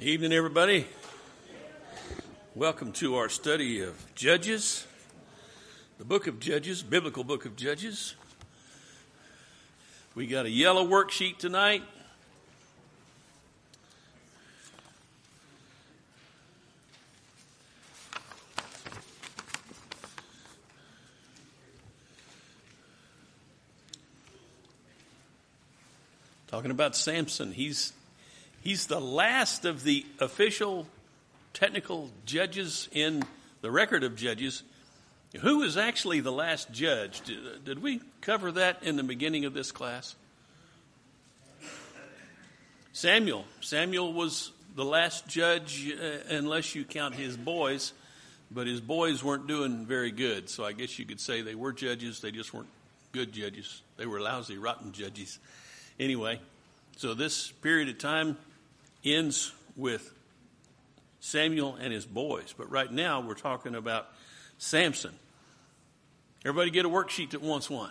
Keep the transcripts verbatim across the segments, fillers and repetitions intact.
Evening, everybody. Welcome to our study of Judges, the book of Judges, biblical book of Judges. We got a yellow worksheet tonight. Talking about Samson. He's He's the last of the official technical judges in the record of judges. Who is actually the last judge? Did, did we cover that in the beginning of this class? Samuel. Samuel was the last judge, uh, unless you count his boys, but his boys weren't doing very good. So I guess you could say they were judges. They just weren't good judges. They were lousy, rotten judges. Anyway, so this period of time ends with Samuel and his boys. But right now we're talking about Samson. Everybody get a worksheet that wants one?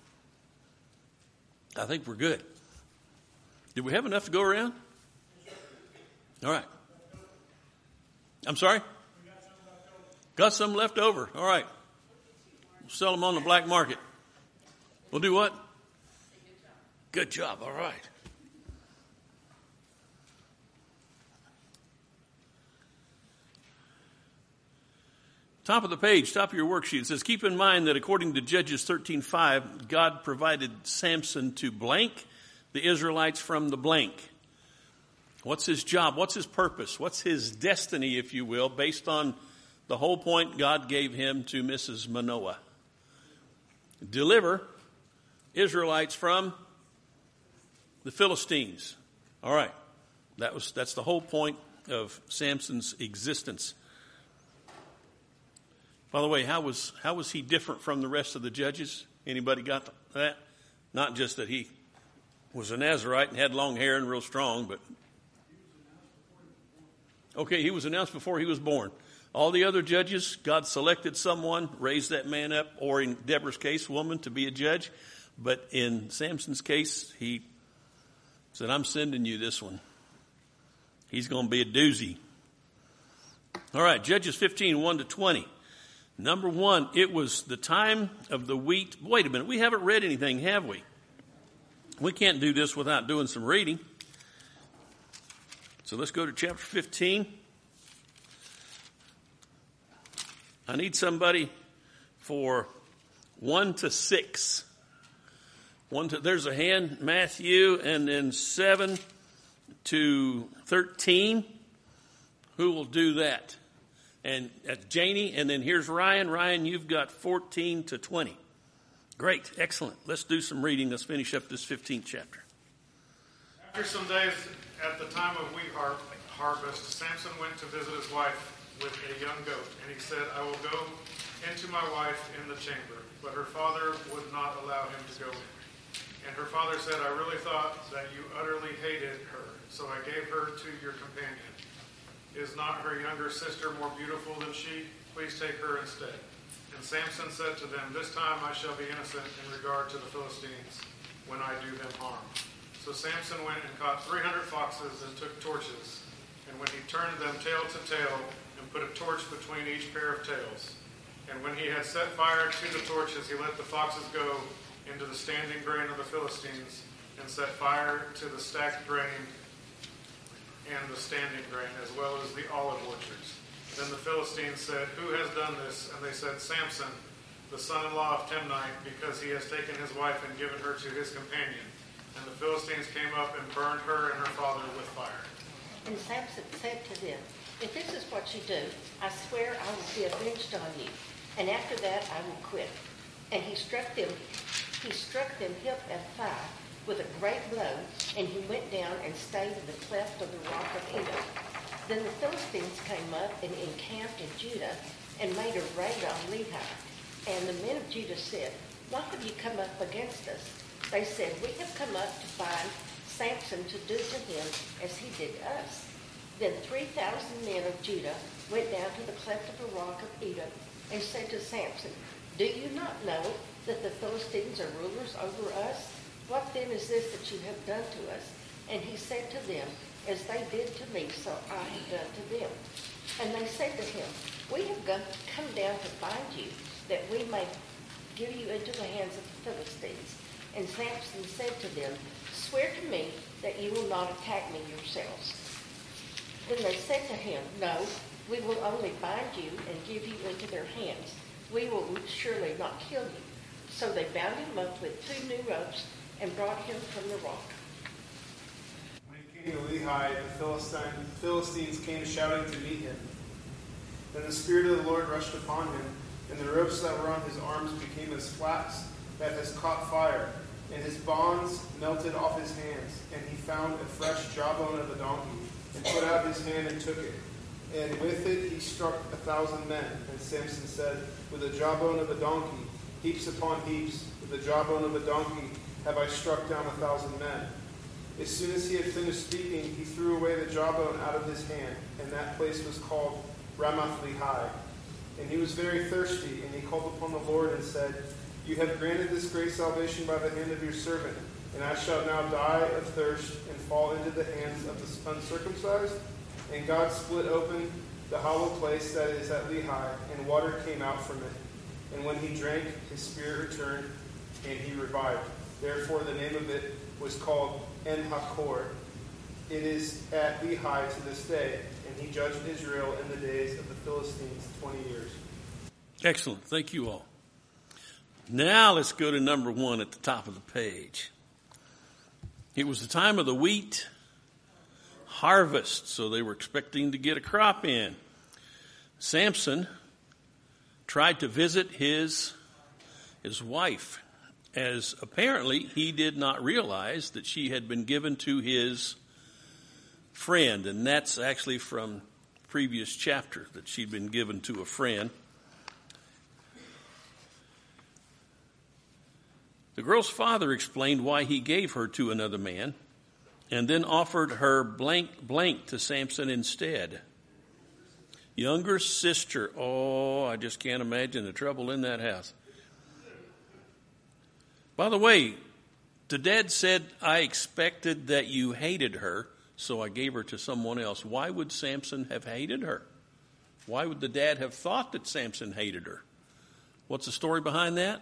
I think we're good. Did we have enough to go around? All right. I'm sorry? Got some left over. All right. We'll sell them on the black market. We'll do what? Good job. All right. Top of the page, top of your worksheet, it says, keep in mind that according to Judges thirteen five, God provided Samson to blank the Israelites from the blank. What's his job? What's his purpose? What's his destiny, if you will, based on the whole point God gave him to Missus Manoah? Deliver Israelites from the Philistines. All right. That was, that's the whole point of Samson's existence. By the way, how was how was he different from the rest of the judges? Anybody got that? Not just that he was a Nazarite and had long hair and real strong, but okay, he was announced before he was born. All the other judges, God selected someone, raised that man up, or in Deborah's case, woman, to be a judge. But in Samson's case, he said, I'm sending you this one. He's going to be a doozy. All right, Judges fifteen, one to twenty. Number one, it was the time of the wheat. Wait a minute, we haven't read anything, have we? We can't do this without doing some reading. So let's go to chapter fifteen. I need somebody for one to six. One to, there's a hand, Matthew, and then seven to thirteen. Who will do that? And that's Janie, and then here's Ryan. Ryan, you've got fourteen to twenty. Great, excellent. Let's do some reading. Let's finish up this fifteenth chapter. After some days, at the time of wheat har- harvest, Samson went to visit his wife with a young goat, and he said, I will go into my wife in the chamber. But her father would not allow him to go in. And her father said, I really thought that you utterly hated her, so I gave her to your companion. Is not her younger sister more beautiful than she? Please take her instead. And Samson said to them, this time I shall be innocent in regard to the Philistines when I do them harm. So Samson went and caught three hundred foxes and took torches. And when he turned them tail to tail and put a torch between each pair of tails. And when he had set fire to the torches, he let the foxes go into the standing grain of the Philistines and set fire to the stacked grain and the standing grain, as well as the olive orchards. Then the Philistines said, who has done this? And they said, Samson, the son-in-law of Timnite, because he has taken his wife and given her to his companion. And the Philistines came up and burned her and her father with fire. And Samson said to them, if this is what you do, I swear I will be avenged on you. And after that I will quit. And he struck them, he struck them hip and thigh with a great blow, and he went down and stayed in the cleft of the rock of Edom. Then the Philistines came up and encamped in Judah and made a raid on Lehi. And the men of Judah said, why have you come up against us? They said, we have come up to find Samson to do to him as he did us. Then three thousand men of Judah went down to the cleft of the rock of Edom and said to Samson, do you not know that the Philistines are rulers over us? What then is this that you have done to us? And he said to them, as they did to me, so I have done to them. And they said to him, we have come down to find you, that we may give you into the hands of the Philistines. And Samson said to them, swear to me that you will not attack me yourselves. Then they said to him, no, we will only bind you and give you into their hands. We will surely not kill you. So they bound him up with two new ropes and brought him from the rock. When he came to Lehi, the Philistine, Philistines came shouting to meet him. Then the Spirit of the Lord rushed upon him, and the ropes that were on his arms became as flax that has caught fire, and his bonds melted off his hands. And he found a fresh jawbone of a donkey, and put out his hand and took it. And with it he struck a thousand men. And Samson said, with the jawbone of a donkey, heaps upon heaps, with the jawbone of a donkey have I struck down a thousand men. As soon as he had finished speaking, he threw away the jawbone out of his hand, and that place was called Ramath-Lehi. And he was very thirsty, and he called upon the Lord and said, you have granted this great salvation by the hand of your servant, and I shall now die of thirst and fall into the hands of the uncircumcised? And God split open the hollow place that is at Lehi, and water came out from it. And when he drank, his spirit returned, and he revived. Therefore the name of it was called En-Hakkore. It is at Lehi to this day, and he judged Israel in the days of the Philistines twenty years. Excellent. Thank you all. Now let's go to number one at the top of the page. It was the time of the wheat harvest, so they were expecting to get a crop in. Samson tried to visit his, his wife, as apparently he did not realize that she had been given to his friend, and that's actually from previous chapter, that she'd been given to a friend. The girl's father explained why he gave her to another man, and then offered her blank blank to Samson instead. Younger sister. Oh, I just can't imagine the trouble in that house. By the way, the dad said, I expected that you hated her, so I gave her to someone else. Why would Samson have hated her? Why would the dad have thought that Samson hated her? What's the story behind that?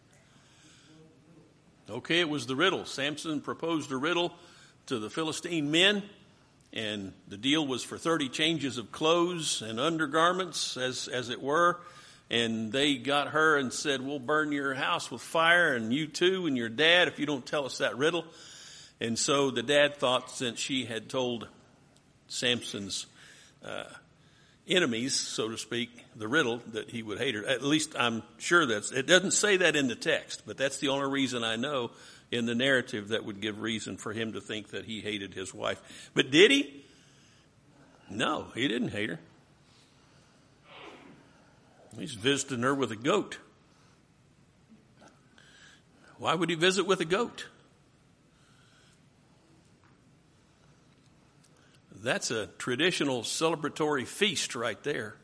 Okay, it was the riddle. Samson proposed a riddle to the Philistine men, and the deal was for thirty changes of clothes and undergarments, as, as it were. And they got her and said, we'll burn your house with fire, and you too, and your dad, if you don't tell us that riddle. And so the dad thought, since she had told Samson's uh, enemies, so to speak, the riddle, that he would hate her. At least I'm sure that's, it doesn't say that in the text, but that's the only reason I know in the narrative that would give reason for him to think that he hated his wife. But did he? No, he didn't hate her. He's visiting her with a goat. Why would he visit with a goat? That's a traditional celebratory feast right there.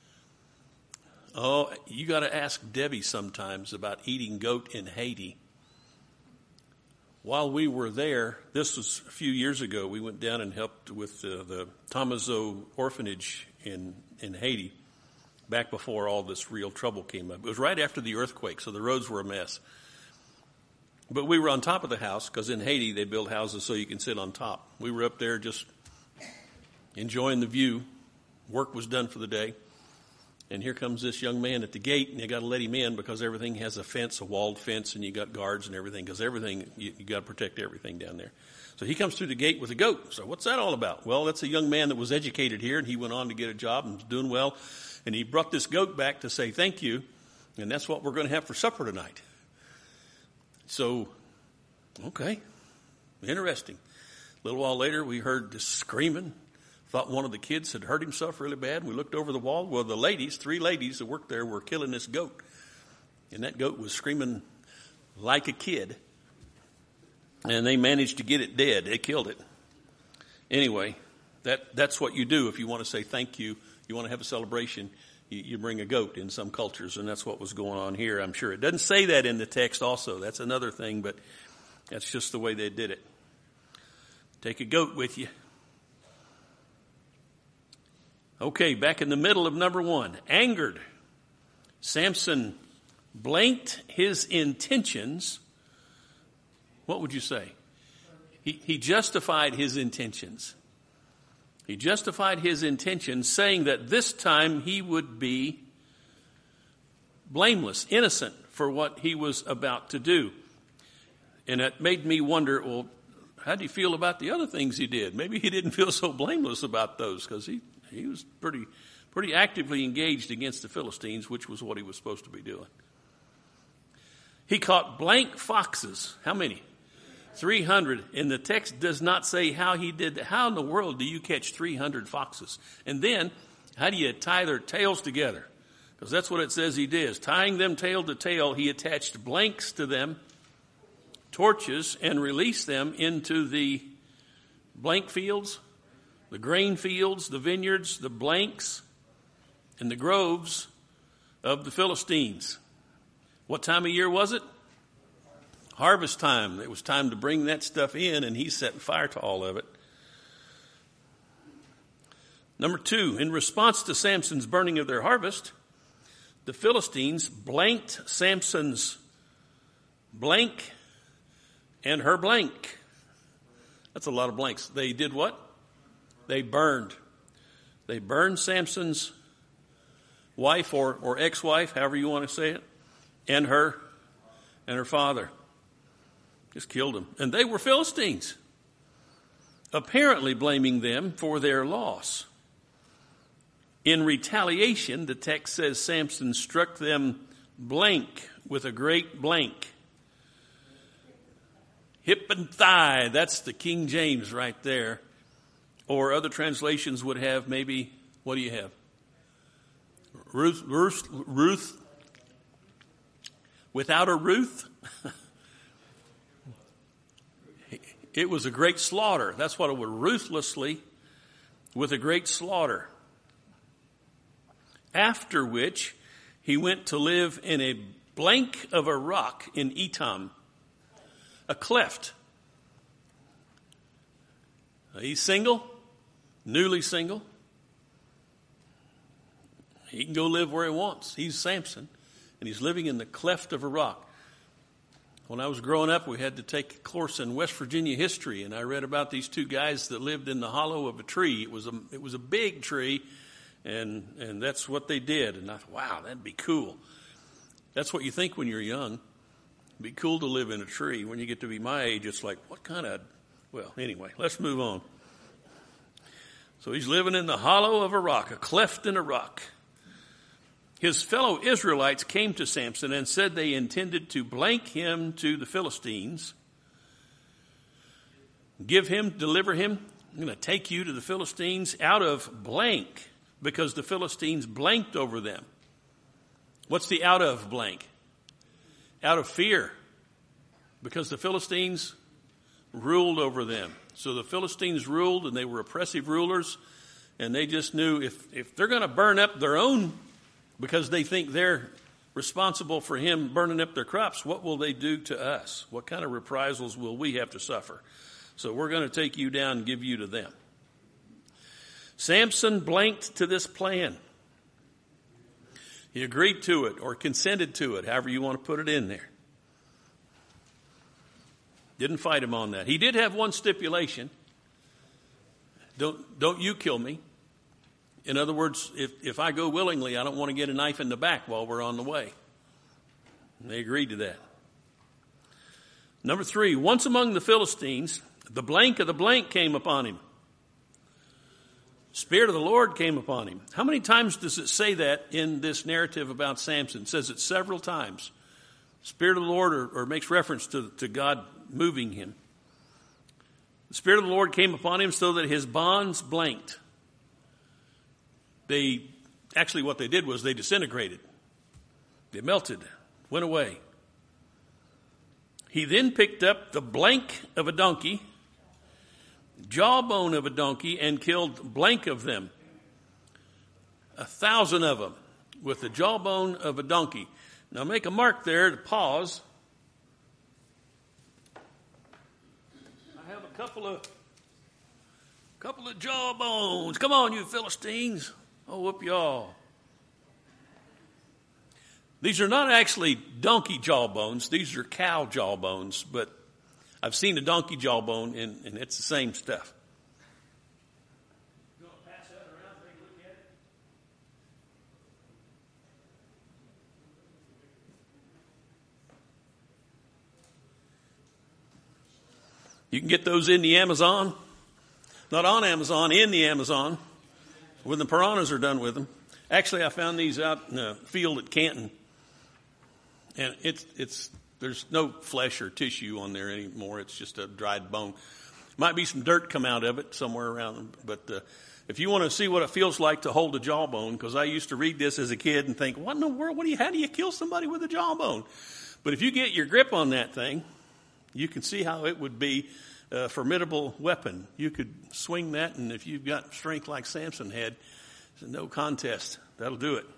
Oh, you got to ask Debbie sometimes about eating goat in Haiti. While we were there, this was a few years ago, we went down and helped with the, the Tomazo orphanage in, in Haiti, back before all this real trouble came up. It was right after the earthquake, so the roads were a mess. But we were on top of the house, because in Haiti they build houses so you can sit on top. We were up there just enjoying the view. Work was done for the day. And here comes this young man at the gate, and you got to let him in because everything has a fence, a walled fence, and you got guards and everything, because everything, you, you got to protect everything down there. So he comes through the gate with a goat. So what's that all about? Well, that's a young man that was educated here, and he went on to get a job and was doing well. And he brought this goat back to say thank you, and that's what we're going to have for supper tonight. So, okay, interesting. A little while later, we heard this screaming. Thought one of the kids had hurt himself really bad. We looked over the wall. Well, the ladies, three ladies that worked there, were killing this goat. And that goat was screaming like a kid. And they managed to get it dead. They killed it. Anyway, that that's what you do if you want to say thank you. You want to have a celebration. You, you bring a goat in some cultures, and that's what was going on here, I'm sure. It doesn't say that in the text also. That's another thing, but that's just the way they did it. Take a goat with you. Okay, back in the middle of number one. Angered. Samson blanked his intentions. What would you say? He, he justified his intentions. He justified his intentions, saying that this time he would be blameless, innocent for what he was about to do. And it made me wonder, well, how do you feel about the other things he did? Maybe he didn't feel so blameless about those, because he, he was pretty, pretty actively engaged against the Philistines, which was what he was supposed to be doing. He caught blank foxes. How many? three hundred. And the text does not say how he did that. How in the world do you catch three hundred foxes? And then, how do you tie their tails together? Because that's what it says he did. Tying them tail to tail, he attached blanks to them, torches, and released them into the blank fields, the grain fields, the vineyards, the blanks, and the groves of the Philistines. What time of year was it? Harvest time. It was time to bring that stuff in, and he set fire to all of it. Number two, in response to Samson's burning of their harvest, the Philistines blanked Samson's blank and her blank. That's a lot of blanks. They did what? They burned. They burned Samson's wife or, or ex-wife, however you want to say it, and her and her father. Just killed them. And they were Philistines, apparently blaming them for their loss. In retaliation, the text says Samson struck them blank with a great blank. Hip and thigh, that's the King James right there. Or other translations would have maybe, what do you have? Ruth, Ruth, Ruth, without a Ruth? It was a great slaughter. That's what it was, ruthlessly, with a great slaughter. After which, he went to live in a blank of a rock in Etam, a cleft. He's single, newly single. He can go live where he wants. He's Samson, and he's living in the cleft of a rock. When I was growing up, we had to take a course in West Virginia history, and I read about these two guys that lived in the hollow of a tree. It was a it was a big tree, and and that's what they did. And I thought, wow, that'd be cool. That's what you think when you're young. It'd be cool to live in a tree. When you get to be my age, it's like, what kind of... Well, anyway, let's move on. So he's living in the hollow of a rock, a cleft in a rock. His fellow Israelites came to Samson and said they intended to blank him to the Philistines, give him, deliver him. I'm going to take you to the Philistines out of blank, because the Philistines blanked over them. What's the out of blank? Out of fear, because the Philistines ruled over them. So the Philistines ruled, and they were oppressive rulers, and they just knew if, if they're going to burn up their own, because they think they're responsible for him burning up their crops, what will they do to us? What kind of reprisals will we have to suffer? So we're going to take you down and give you to them. Samson blanked to this plan. He agreed to it or consented to it, however you want to put it in there. Didn't fight him on that. He did have one stipulation. Don't, don't you kill me. In other words, if, if I go willingly, I don't want to get a knife in the back while we're on the way. And they agreed to that. Number three, once among the Philistines, the blank of the blank came upon him. Spirit of the Lord came upon him. How many times does it say that in this narrative about Samson? It says it several times. Spirit of the Lord, or, or makes reference to, to God moving him. The Spirit of the Lord came upon him so that his bonds blanked. They, actually what they did was they disintegrated. They melted, went away. He then picked up the blank of a donkey, jawbone of a donkey, and killed blank of them. A thousand of them with the jawbone of a donkey. Now make a mark there to pause. I have a couple of, couple of jawbones. Come on, you Philistines. Oh, whoop y'all. These are not actually donkey jawbones. These are cow jawbones, but I've seen a donkey jawbone, and, and it's the same stuff. You want to pass that around and take a look at it? You can get those in the Amazon. Not on Amazon, in the Amazon, when the piranhas are done with them. Actually, I found these out in a field at Canton. And it's, it's, there's no flesh or tissue on there anymore. It's just a dried bone. Might be some dirt come out of it somewhere around. But uh, if you want to see what it feels like to hold a jawbone, because I used to read this as a kid and think, what in the world, what do you, how do you kill somebody with a jawbone? But if you get your grip on that thing, you can see how it would be a formidable weapon. You could swing that, and if you've got strength like Samson had, it's no contest. That'll do it.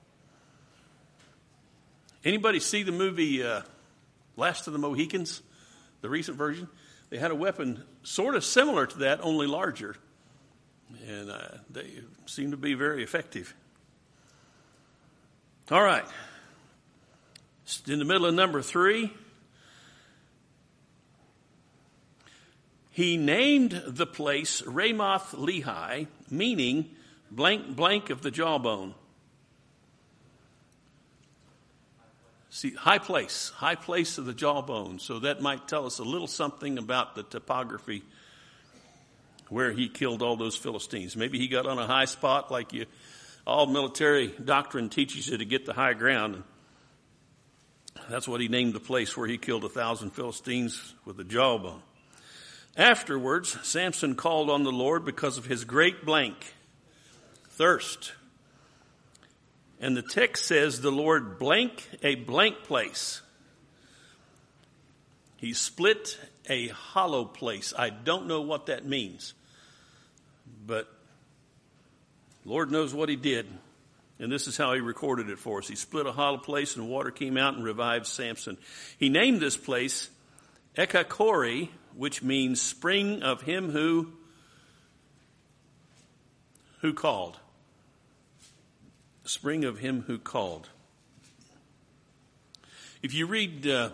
Anybody see the movie uh, Last of the Mohicans, the recent version? They had a weapon sort of similar to that, only larger. And uh, they seem to be very effective. All right. In the middle of number three, he named the place Ramoth Lehi, meaning blank blank of the jawbone. See, high place, high place of the jawbone. So that might tell us a little something about the topography where he killed all those Philistines. Maybe he got on a high spot like you, all military doctrine teaches you to get the high ground. That's what he named the place where he killed a thousand Philistines with the jawbone. Afterwards, Samson called on the Lord because of his great blank, thirst. And the text says the Lord blank a blank place. He split a hollow place. I don't know what that means. But Lord knows what he did. And this is how he recorded it for us. He split a hollow place and water came out and revived Samson. He named this place Ekakori, which means spring of him who, who called. Spring of him who called. If you read uh,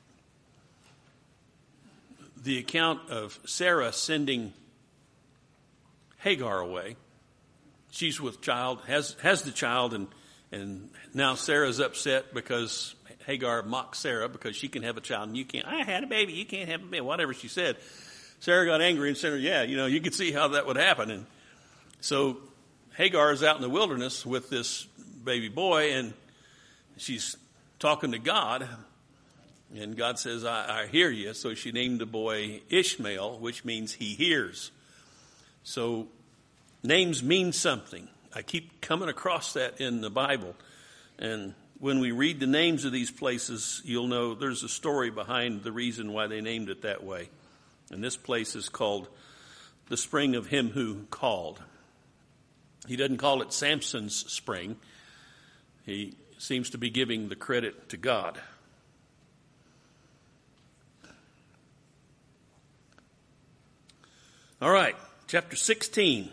the account of Sarah sending Hagar away, she's with child, has has the child, and and now Sarah's upset because Hagar mocked Sarah because she can have a child and you can't. I had a baby, you can't have a baby. Whatever she said, Sarah got angry and said, "Yeah, you know, you could see how that would happen." And so Hagar is out in the wilderness with this baby boy, and she's talking to God, and God says, I, I hear you. So she named the boy Ishmael, which means he hears. So names mean something. I keep coming across that in the Bible. And when we read the names of these places, you'll know there's a story behind the reason why they named it that way. And this place is called the Spring of Him Who Called. He doesn't call it Samson's spring. He seems to be giving the credit to God. All right, chapter sixteen.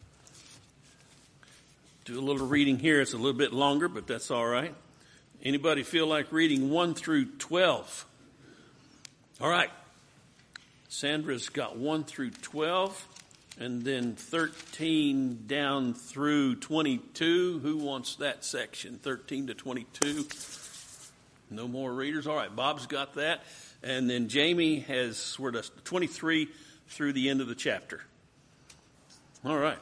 Do a little reading here. It's a little bit longer, but that's all right. Anybody feel like reading one through twelve? All right. Sandra's got one through twelve. And then thirteen down through twenty-two. Who wants that section? thirteen to twenty-two. No more readers. All right, Bob's got that. And then Jamie has, we're to twenty-three through the end of the chapter. All right.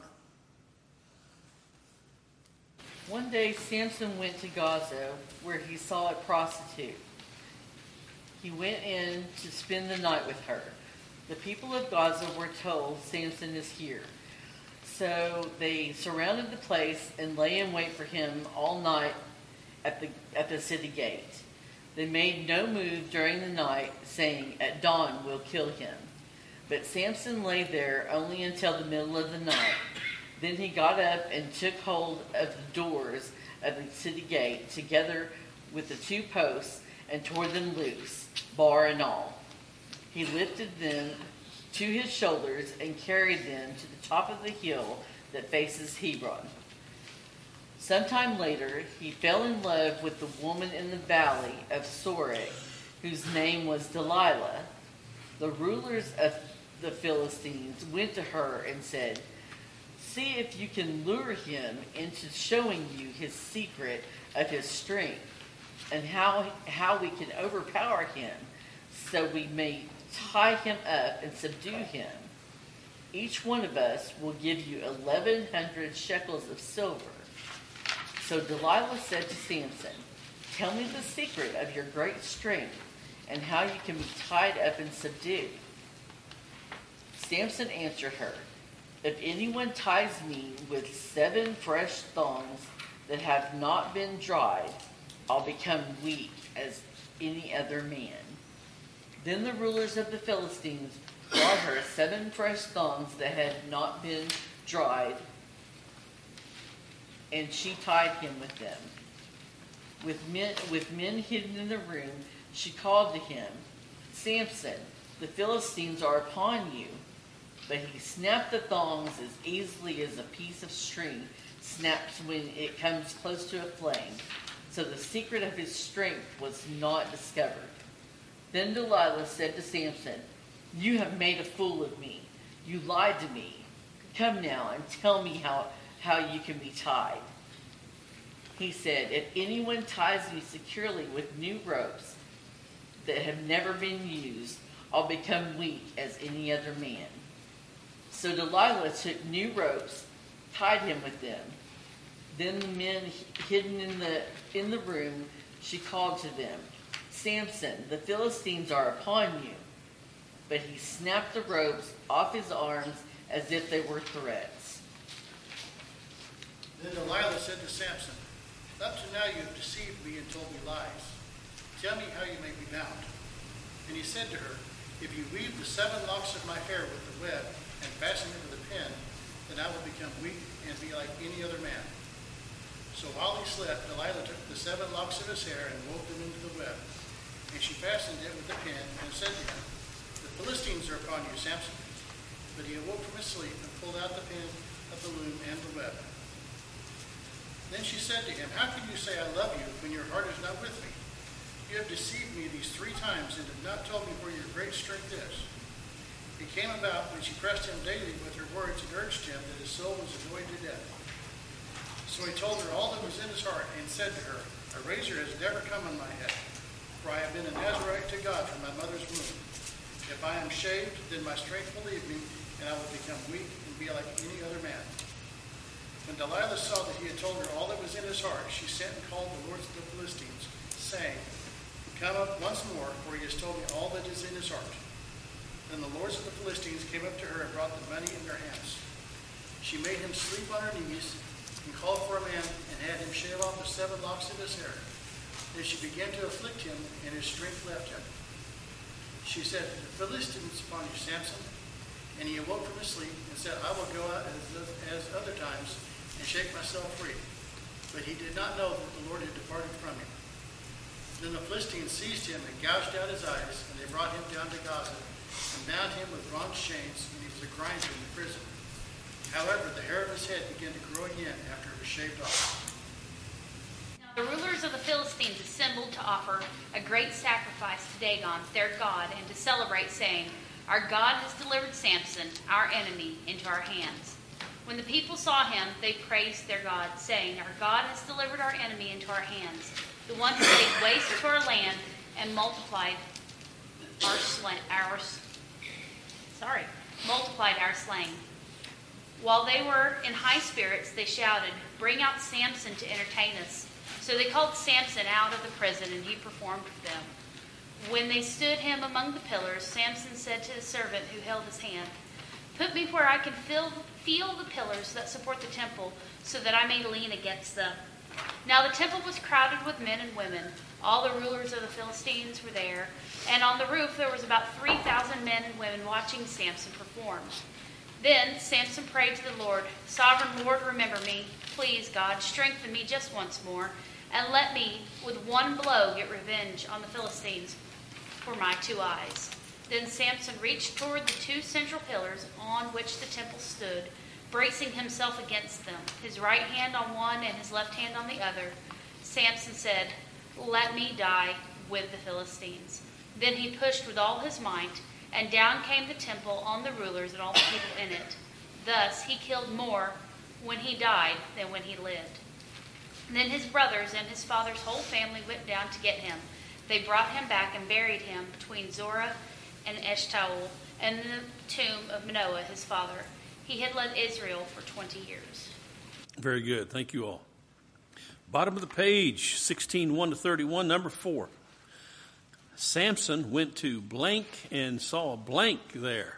One day Samson went to Gaza, where he saw a prostitute. He went in to spend the night with her. The people of Gaza were told Samson is here. So they surrounded the place and lay in wait for him all night at the at the city gate. They made no move during the night, saying, "At dawn we'll kill him." But Samson lay there only until the middle of the night. Then he got up and took hold of the doors of the city gate, together with the two posts, and tore them loose, bar and all. He lifted them to his shoulders and carried them to the top of the hill that faces Hebron. Sometime later, he fell in love with the woman in the valley of Sorek, whose name was Delilah. The rulers of the Philistines went to her and said, "See if you can lure him into showing you his secret of his strength, and how, how we can overpower him, so we may tie him up and subdue him. Each one of us will give you eleven hundred shekels of silver." So Delilah said to Samson, "Tell me the secret of your great strength and how you can be tied up and subdued." Samson answered her, "If anyone ties me with seven fresh thongs that have not been dried, I'll become weak as any other man." Then the rulers of the Philistines brought her seven fresh thongs that had not been dried, and she tied him with them. With men, with men hidden in the room, she called to him, "Samson, the Philistines are upon you." But he snapped the thongs as easily as a piece of string snaps when it comes close to a flame. So the secret of his strength was not discovered. Then Delilah said to Samson, "You have made a fool of me. You lied to me. Come now and tell me how, how you can be tied." He said, "If anyone ties me securely with new ropes that have never been used, I'll become weak as any other man." So Delilah took new ropes, tied him with them. Then the men hidden in the in the room, she called to them, "Samson, the Philistines are upon you." But he snapped the ropes off his arms as if they were threads. Then Delilah said to Samson, "Up to now you have deceived me and told me lies. Tell me how you may be bound." And he said to her, "If you weave the seven locks of my hair with the web and fasten it with a pin, then I will become weak and be like any other man." So while he slept, Delilah took the seven locks of his hair and wove them into the web. And she fastened it with a pin and said to him, "The Philistines are upon you, Samson." But he awoke from his sleep and pulled out the pin of the loom and the web. Then she said to him, "How can you say I love you when your heart is not with me? You have deceived me these three times and have not told me where your great strength is." It came about when she pressed him daily with her words and urged him that his soul was annoyed to death. So he told her all that was in his heart and said to her, "A razor has never come on my head, for I have been a Nazarite to God from my mother's womb. If I am shaved, then my strength will leave me, and I will become weak and be like any other man." When Delilah saw that he had told her all that was in his heart, she sent and called the lords of the Philistines, saying, "Come up once more, for he has told me all that is in his heart." Then the lords of the Philistines came up to her and brought the money in their hands. She made him sleep on her knees and called for a man and had him shave off the seven locks of his hair. Then she began to afflict him, and his strength left him. She said, "The Philistines upon you, Samson." And he awoke from his sleep and said, "I will go out as, as other times and shake myself free." But he did not know that the Lord had departed from him. Then the Philistines seized him and gouged out his eyes, and they brought him down to Gaza and bound him with bronze chains, and he was a grinder in the prison. However, the hair of his head began to grow again after it was shaved off. Now the rulers of the Philistines assembled to offer a great sacrifice to Dagon, their god, and to celebrate, saying, "Our God has delivered Samson, our enemy, into our hands." When the people saw him, they praised their God, saying, "Our God has delivered our enemy into our hands, the one who laid waste to our land and multiplied our slain, our sorry, multiplied our slain." While they were in high spirits, they shouted, "Bring out Samson to entertain us." So they called Samson out of the prison, and he performed with them. When they stood him among the pillars, Samson said to the servant who held his hand, "Put me where I can feel, feel the pillars that support the temple, so that I may lean against them." Now the temple was crowded with men and women. All the rulers of the Philistines were there, and on the roof there was about three thousand men and women watching Samson perform. Then Samson prayed to the Lord, "Sovereign Lord, remember me. Please, God, strengthen me just once more, and let me, with one blow, get revenge on the Philistines for my two eyes." Then Samson reached toward the two central pillars on which the temple stood, bracing himself against them, his right hand on one and his left hand on the other. Samson said, "Let me die with the Philistines." Then he pushed with all his might, and down came the temple on the rulers and all the people in it. Thus he killed more when he died than when he lived. Then his brothers and his father's whole family went down to get him. They brought him back and buried him between Zorah and Eshtaol and the tomb of Manoah his father. He had led Israel for twenty years. Very good. Thank you all. Bottom of the page, sixteen, one to thirty-one, number four. Samson went to blank and saw a blank there.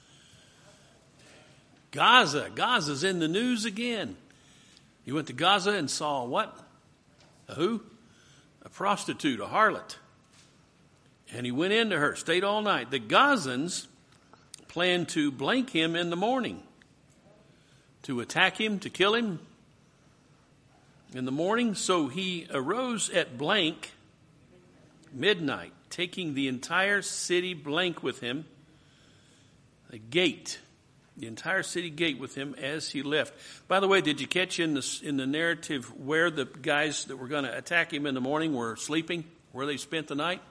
Gaza. Gaza's in the news again. He went to Gaza and saw what? A who? A prostitute, a harlot. And he went into her, stayed all night. The Gazans planned to blank him in the morning, to attack him, to kill him in the morning. So he arose at blank midnight, taking the entire city blank with him, the gate, the entire city gate with him as he left. By the way, did you catch in the, in the narrative where the guys that were going to attack him in the morning were sleeping, where they spent the night?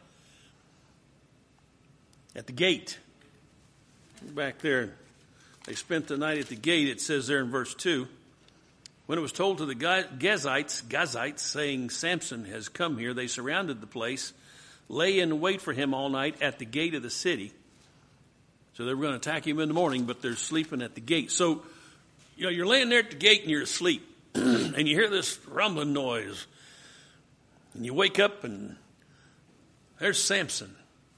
At the gate. Back there, they spent the night at the gate. It says there in verse two, when it was told to the Gazites, Gazites, saying, "Samson has come here," they surrounded the place, lay in wait for him all night at the gate of the city. So they were going to attack him in the morning, but they're sleeping at the gate. So, you know, you're laying there at the gate and you're asleep, and you hear this rumbling noise, and you wake up and there's Samson.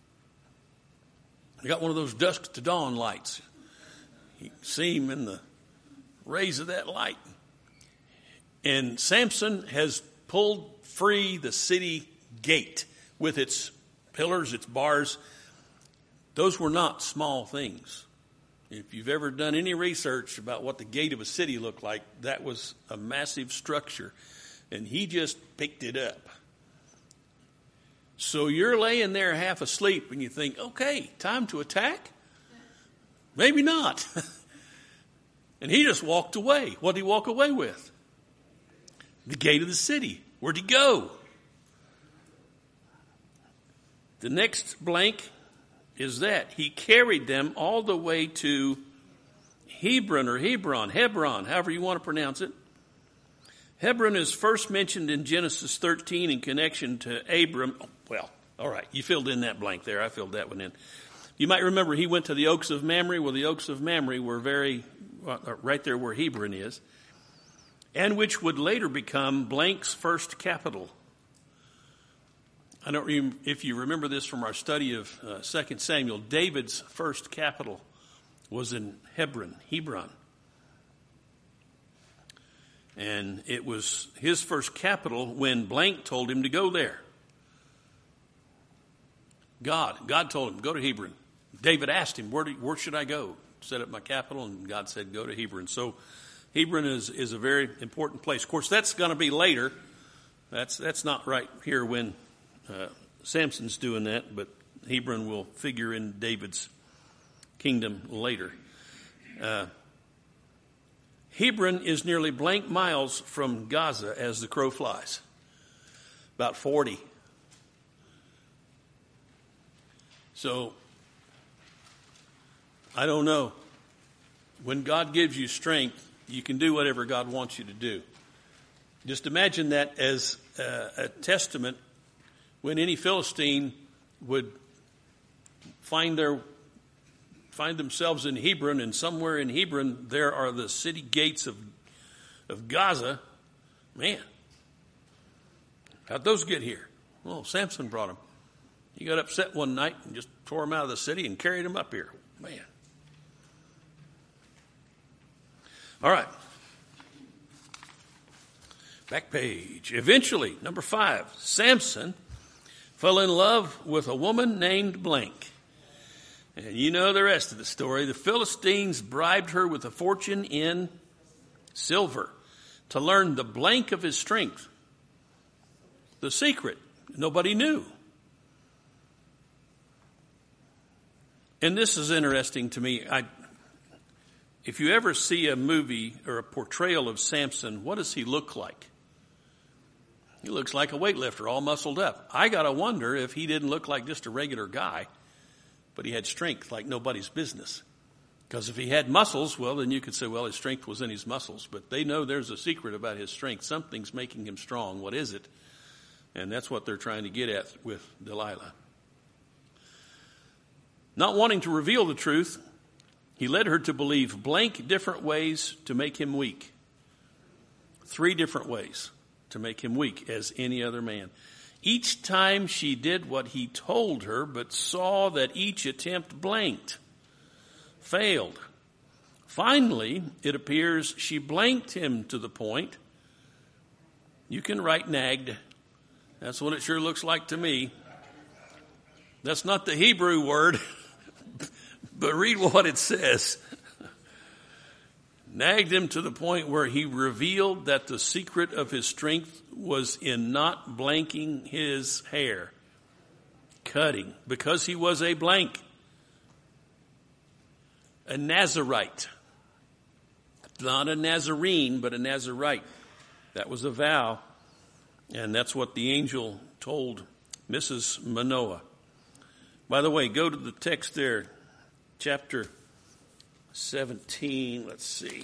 He got one of those dusk to dawn lights. You can see him in the rays of that light. And Samson has pulled free the city gate with its pillars, its bars. Those were not small things. If you've ever done any research about what the gate of a city looked like, that was a massive structure. And he just picked it up. So you're laying there half asleep and you think, okay, time to attack? Maybe not. And he just walked away. What did he walk away with? The gate of the city. Where'd he go? The next blank is that he carried them all the way to Hebron or Hebron, Hebron, however you want to pronounce it. Hebron is first mentioned in Genesis thirteen in connection to Abram. Oh, well, all right, you filled in that blank there. I filled that one in. You might remember he went to the Oaks of Mamre. Well, the Oaks of Mamre were very, uh, right there where Hebron is, and which would later become blank's first capital. I don't know if you remember this from our study of uh, Second Samuel. David's first capital was in Hebron, Hebron. And it was his first capital when blank told him to go there. God, God told him, go to Hebron. David asked him, where, do, where should I go? Set up my capital, and God said, go to Hebron. So Hebron is, is a very important place. Of course, that's going to be later. That's, that's not right here when Uh, Samson's doing that, but Hebron will figure in David's kingdom later. Uh, Hebron is nearly blank miles from Gaza as the crow flies. About forty. So, I don't know. When God gives you strength, you can do whatever God wants you to do. Just imagine that as uh, a testament. When any Philistine would find their find themselves in Hebron, and somewhere in Hebron there are the city gates of of Gaza, man, how'd those get here? Well, Samson brought them. He got upset one night and just tore them out of the city and carried them up here. Man. All right. Back page. Eventually, number five, Samson fell in love with a woman named blank. And you know the rest of the story. The Philistines bribed her with a fortune in silver to learn the blank of his strength. The secret. Nobody knew. And this is interesting to me. I, If you ever see a movie or a portrayal of Samson, what does he look like? He looks like a weightlifter, all muscled up. I got to wonder if he didn't look like just a regular guy, but he had strength like nobody's business. Because if he had muscles, well, then you could say, well, his strength was in his muscles. But they know there's a secret about his strength. Something's making him strong. What is it? And that's what they're trying to get at with Delilah. Not wanting to reveal the truth, he led her to believe blank different ways to make him weak. Three different ways to make him weak as any other man. Each time she did what he told her, but saw that each attempt blanked, failed. Finally, it appears she blanked him to the point. You can write nagged. That's what it sure looks like to me. That's not the Hebrew word, but read what it says. Nagged him to the point where he revealed that the secret of his strength was in not blanking his hair, cutting, because he was a blank, a Nazarite. Not a Nazarene, but a Nazarite. That was a vow, and that's what the angel told Missus Manoah. By the way, go to the text there, chapter seventeen, let's see.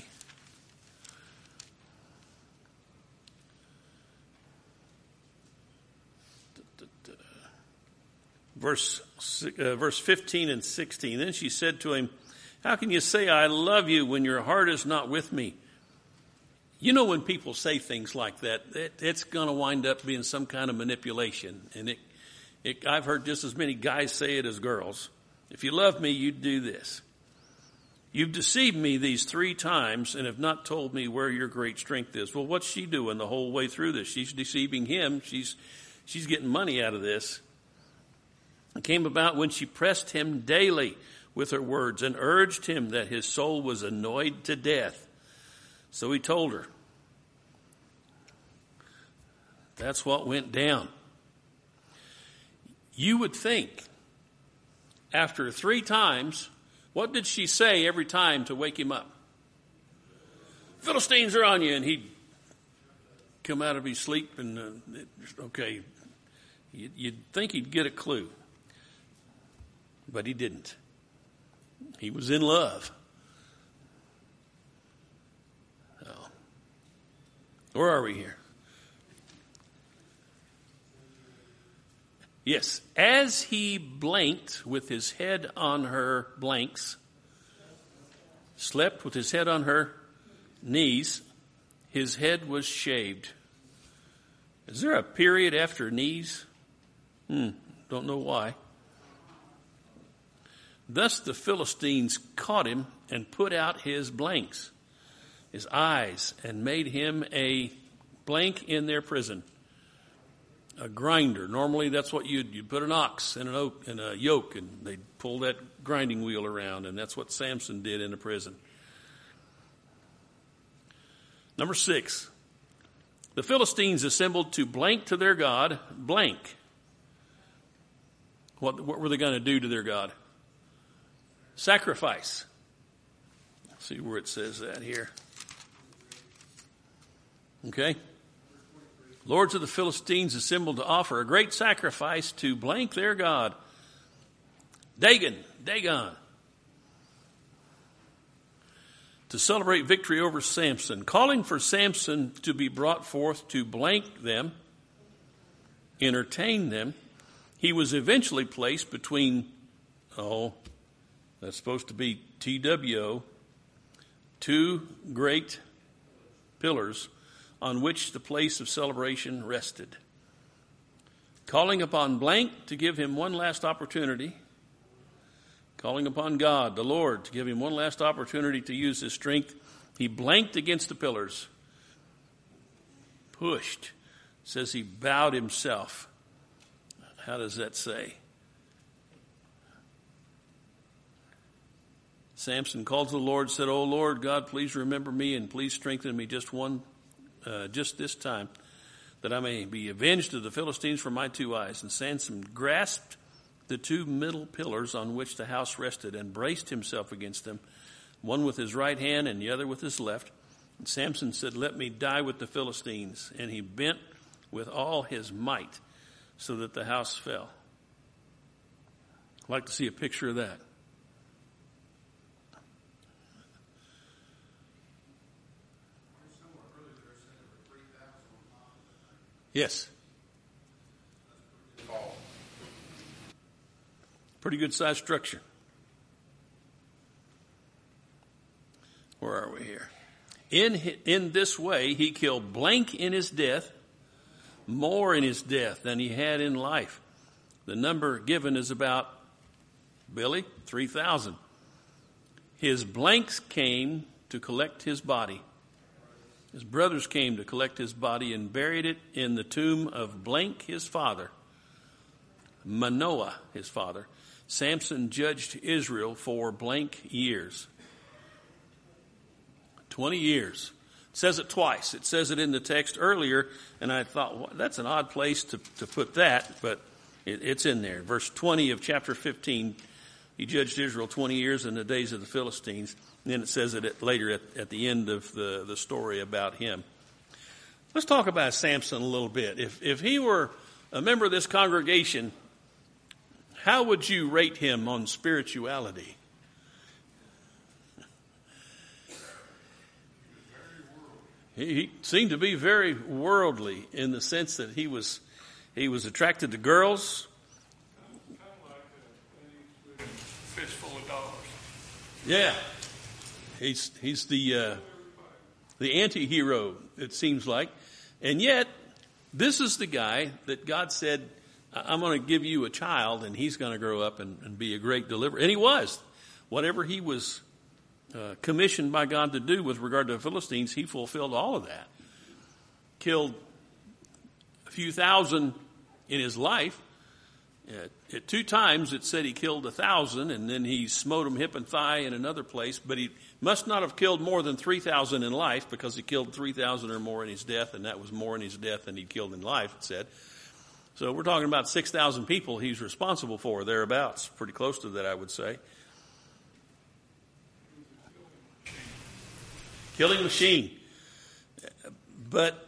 Verse, uh, verse fifteen and sixteen. Then she said to him, how can you say I love you when your heart is not with me? You know, when people say things like that, it, it's going to wind up being some kind of manipulation. And it, it, I've heard just as many guys say it as girls. If you love me, you'd do this. You've deceived me these three times and have not told me where your great strength is. Well, what's she doing the whole way through this? She's deceiving him. She's, she's getting money out of this. It came about when she pressed him daily with her words and urged him that his soul was annoyed to death. So he told her. That's what went down. You would think after three times, what did she say every time to wake him up? Philistines are on you. And he'd come out of his sleep and, uh, okay, you'd think he'd get a clue. But he didn't. He was in love. Oh. Where are we here? Yes, as he blanked with his head on her blanks, slept with his head on her knees, his head was shaved. Is there a period after knees? Hmm, don't know why. Thus the Philistines caught him and put out his blanks, his eyes, and made him a blank in their prison. A grinder. Normally that's what you'd, you'd put an ox in, an oak, in a yoke and they'd pull that grinding wheel around, and that's what Samson did in a prison. Number six, the Philistines assembled to blank to their God, blank. What, what were they going to do to their God? Sacrifice. Let's see where it says that here. Okay. Lords of the Philistines assembled to offer a great sacrifice to blank their God. Dagon, Dagon. To celebrate victory over Samson, calling for Samson to be brought forth to blank them, entertain them. He was eventually placed between, oh, that's supposed to be T W O, two great pillars on which the place of celebration rested. Calling upon blank to give him one last opportunity. Calling upon God, the Lord, to give him one last opportunity to use his strength. He blanked against the pillars. Pushed. It says he bowed himself. How does that say? Samson called to the Lord, said, "Oh Lord God, please remember me and please strengthen me just one, uh, just this time, that I may be avenged of the Philistines from my two eyes." And Samson grasped the two middle pillars on which the house rested and braced himself against them. one with his right hand and the other with his left. And Samson said, "Let me die with the Philistines." And he bent with all his might so that the house fell. I'd like to see a picture of that. Yes. Pretty good sized structure. Where are we here? In, in this way, he killed blank in his death, more in his death than he had in life. The number given is about, Billy, three thousand. His blanks came to collect his body. His brothers came to collect his body and buried it in the tomb of blank, his father. Manoah, his father. Samson judged Israel for blank years. twenty years. It says it twice. It says it in the text earlier, and I thought, well, that's an odd place to, to put that, but it, it's in there. Verse twenty of chapter fifteen, he judged Israel twenty years in the days of the Philistines. And then it says it later at, at the end of the, the story about him. Let's talk about Samson a little bit. If, if he were a member of this congregation, how would you rate him on spirituality? He, he seemed to be very worldly in the sense that he was he was attracted to girls. Kind of like a, a fistful of dollars. Yeah, he's he's the uh, the anti-hero, it seems like, and yet this is the guy that God said, "I'm going to give you a child, and he's going to grow up and, and be a great deliverer." And he was. Whatever he was uh, commissioned by God to do with regard to the Philistines, he fulfilled all of that. Killed a few thousand in his life. At, at two times it said he killed a thousand, and then he smote them hip and thigh in another place. But he must not have killed more than three thousand in life, because he killed three thousand or more in his death, and that was more in his death than he killed in life, it said. So we're talking about six thousand people he's responsible for, thereabouts. Pretty close to that, I would say. Killing machine. But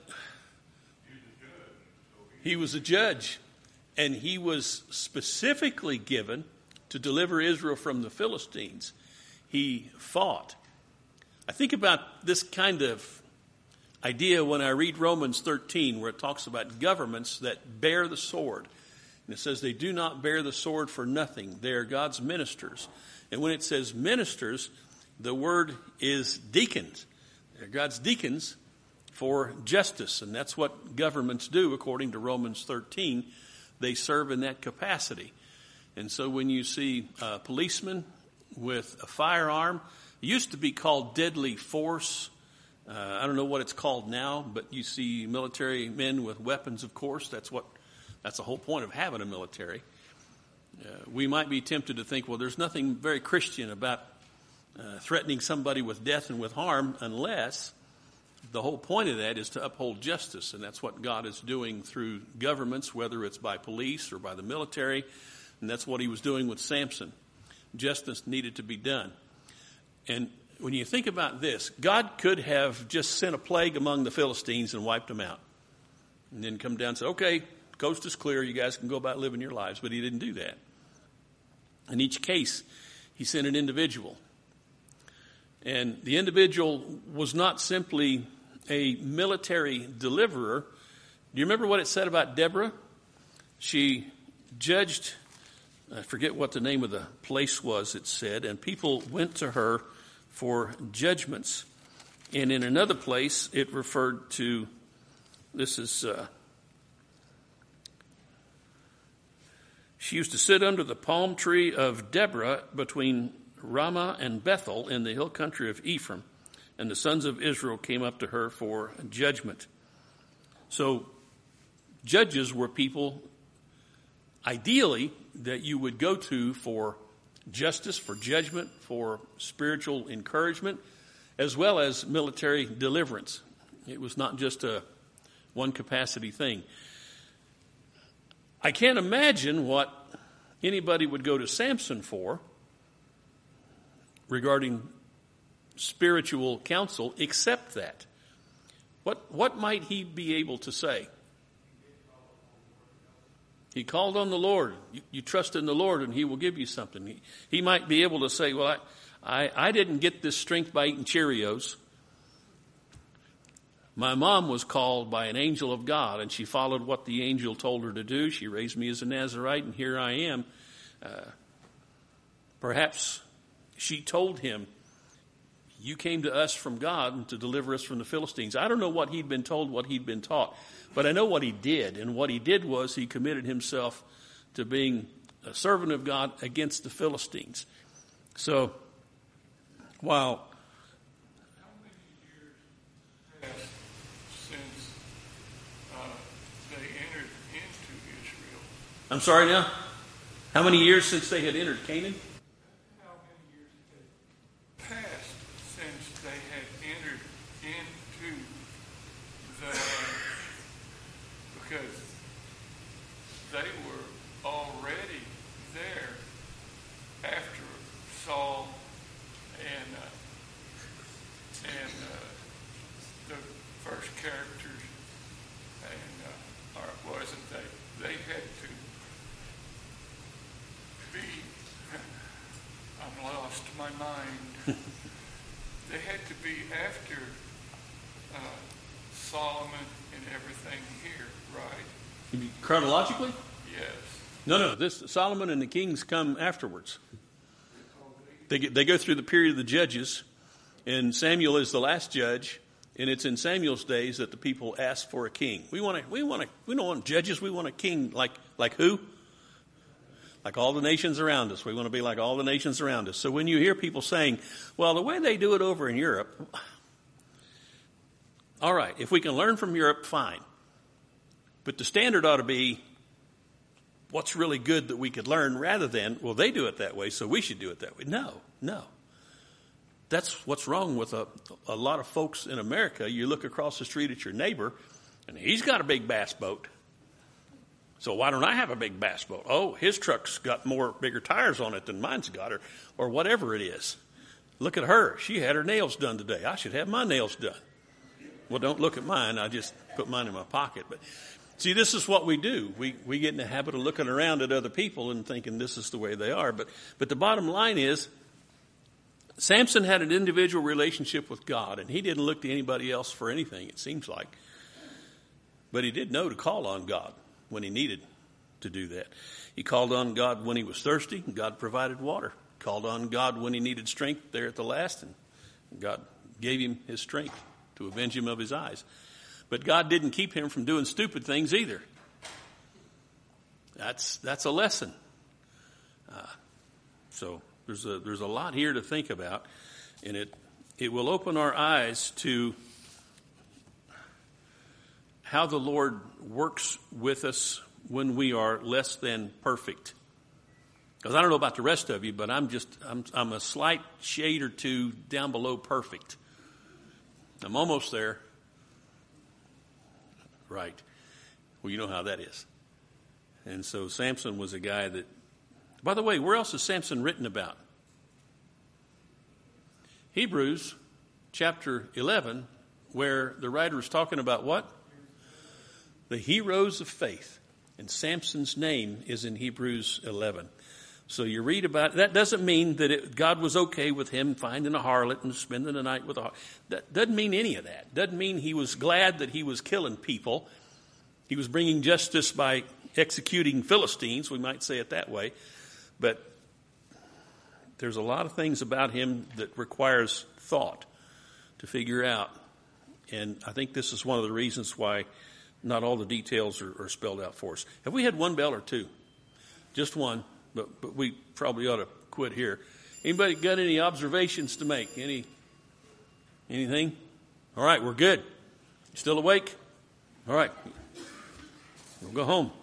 he was a judge, and he was specifically given to deliver Israel from the Philistines. He fought. I think about this kind of idea when I read Romans thirteen, where it talks about governments that bear the sword. And it says they do not bear the sword for nothing. They are God's ministers. And when it says ministers, the word is deacons. They're God's deacons for justice. And that's what governments do, according to Romans thirteen. They serve in that capacity. And so when you see a policeman with a firearm, it used to be called deadly force. Uh, I don't know what it's called now, but you see military men with weapons, of course. That's what, that's the whole point of having a military. Uh, we might be tempted to think, well, there's nothing very Christian about uh, threatening somebody with death and with harm, unless the whole point of that is to uphold justice. And that's what God is doing through governments, whether it's by police or by the military. And that's what he was doing with Samson. Justice needed to be done. And when you think about this, God could have just sent a plague among the Philistines and wiped them out. And then come down and say, okay, coast is clear, you guys can go about living your lives. But he didn't do that. In each case, he sent an individual. And the individual was not simply a military deliverer. Do you remember what it said about Deborah? She judged, I forget what the name of the place was, it said, and people went to her for judgments. And in another place, it referred to, this is, uh, she used to sit under the palm tree of Deborah between Ramah and Bethel in the hill country of Ephraim, and the sons of Israel came up to her for judgment. So judges were people, ideally, that you would go to for justice, for judgment, for spiritual encouragement, as well as military deliverance. It was not just a one capacity thing. I can't imagine what anybody would go to Samson for regarding spiritual counsel except that? What, what might he be able to say? He called on the Lord. You, you trust in the Lord and he will give you something. He, he might be able to say, well, I, I, I didn't get this strength by eating Cheerios. My mom was called by an angel of God, and she followed what the angel told her to do. She raised me as a Nazirite, and here I am. Uh, perhaps she told him, you came to us from God to deliver us from the Philistines. I don't know what he'd been told, what he'd been taught, but I know what he did. And what he did was he committed himself to being a servant of God against the Philistines. So, while I'm sorry now? How many years since they had entered Canaan? How many years had passed since they had entered into the land? Because they were already there after Saul and uh, and uh, the first characters, and uh, or wasn't they? They had to be, I'm lost my mind. They had to be after uh, Solomon and everything here, right? You mean chronologically? Yes. No, no. This Solomon and the kings come afterwards. They get, they go through the period of the judges, and Samuel is the last judge. And it's in Samuel's days that the people ask for a king. We want to. We want to. We don't want judges. We want a king like like who? Like all the nations around us. We want to be like all the nations around us. So when you hear people saying, well, the way they do it over in Europe, all right, if we can learn from Europe, fine. But the standard ought to be what's really good that we could learn rather than, well, they do it that way, so we should do it that way. No, no. That's what's wrong with a, a lot of folks in America. You look across the street at your neighbor, and he's got a big bass boat. So why don't I have a big bass boat? Oh, his truck's got more bigger tires on it than mine's got, or, or whatever it is. Look at her. She had her nails done today. I should have my nails done. Well, don't look at mine. I just put mine in my pocket. But see, this is what we do. We we get in the habit of looking around at other people and thinking this is the way they are. But but the bottom line is, Samson had an individual relationship with God, and he didn't look to anybody else for anything, it seems like. But he did know to call on God when he needed to do that. He called on God when he was thirsty, and God provided water. Called on God when he needed strength there at the last, and God gave him his strength to avenge him of his eyes. But God didn't keep him from doing stupid things either. That's that's a lesson. Uh, so there's a there's a lot here to think about, and it it will open our eyes to how the Lord works with us when we are less than perfect. Because I don't know about the rest of you, but I'm just I'm I'm a slight shade or two down below perfect. I'm almost there. Right. Well, you know how that is. And so Samson was a guy that, by the way, where else is Samson written about? Hebrews chapter eleven, where the writer is talking about what? The heroes of faith. And Samson's name is in Hebrews eleven. So you read about it. That doesn't mean that it, God was okay with him finding a harlot and spending the night with a harlot. That doesn't mean any of that. Doesn't mean he was glad that he was killing people. He was bringing justice by executing Philistines, we might say it that way. But there's a lot of things about him that requires thought to figure out. And I think this is one of the reasons why not all the details are, are spelled out for us. Have we had one bell or two? Just one, but but we probably ought to quit here. Anybody got any observations to make? Any anything? All right, we're good. Still awake? All right. We'll go home.